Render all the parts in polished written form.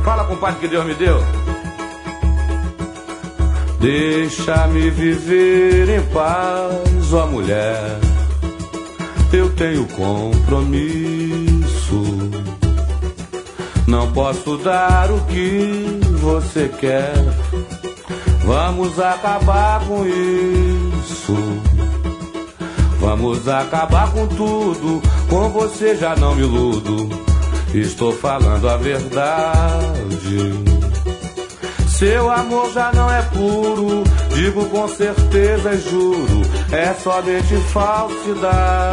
Fala, compadre, que Deus me deu. Deixa-me viver em paz, ó mulher. Eu tenho compromisso. Não posso dar o que você quer. Vamos acabar com isso. Vamos acabar com tudo. Com você já não me iludo. Estou falando a verdade. Seu amor já não é puro. Digo com certeza e juro. É somente falsidade.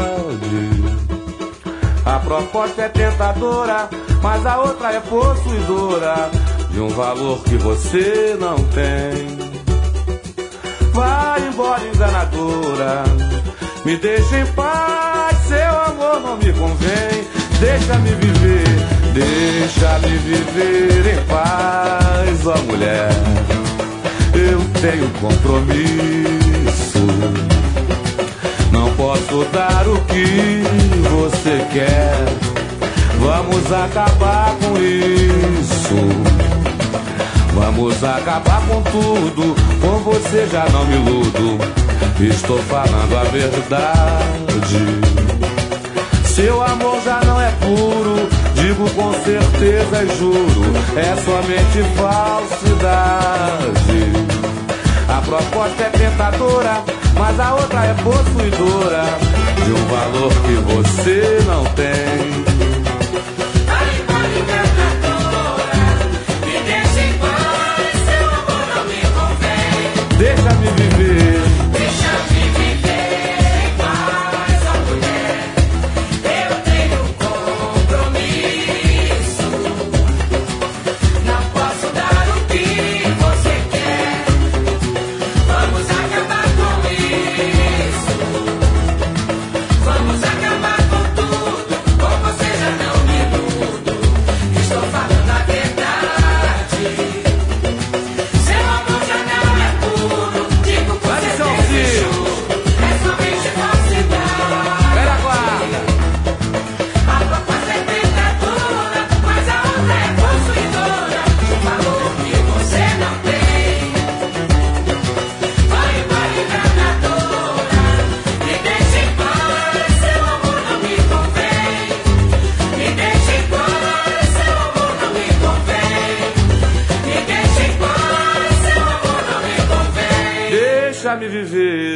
A proposta é tentadora, mas a outra é possuidora de um valor que você não tem. Vai embora, enganadora. Me deixa em paz, seu amor não me convém. Deixa-me viver em paz, ó mulher. Eu tenho compromisso. Não posso dar o que você quer. Vamos acabar com isso. Vamos acabar com tudo. Com você já não me iludo. Estou falando a verdade. Seu amor já não é puro. Digo com certeza e juro. É somente falsidade. A proposta é tentadora, mas a outra é possuidora de um valor que você não tem. Deixa-me viver. Deixa-me viver em paz, ó mulher. Eu tenho compromisso. Não posso dar o que você quer. Vamos acabar com isso. Vamos acabar com tudo. Com você já não me iludo. Estou falando a verdade. Seu amor já não é puro. Digo com certeza e juro. É somente falsidade. Pera, guarda. A proposta é tentadora, mas a outra é possuidora de um valor que você não tem. Vai embora, enganadora. Me deixe em paz, seu amor não me convém. Me deixe em paz, seu amor não me convém. Me deixe em paz, seu amor não me convém. Deixa-me viver.